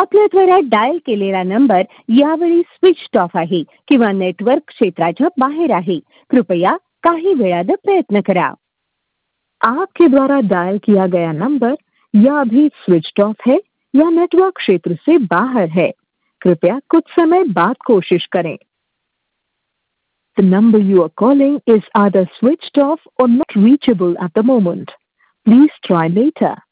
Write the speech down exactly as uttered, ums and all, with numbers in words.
आपल्याद्वारा dial केलेला number यावेळी switched off आहे किंवा नेटवर्क क्षेत्राच्या बाहेर आहे. कृपया काही वेळानं प्रयत्न करा. आपके द्वारा डायल किया गया नंबर या अभी स्विच्ड ऑफ है या नेटवर्क क्षेत्र से बाहर है. कृपया कुछ समय बाद कोशिश करें. The number you are calling is either switched off or not reachable at the moment. Please try later.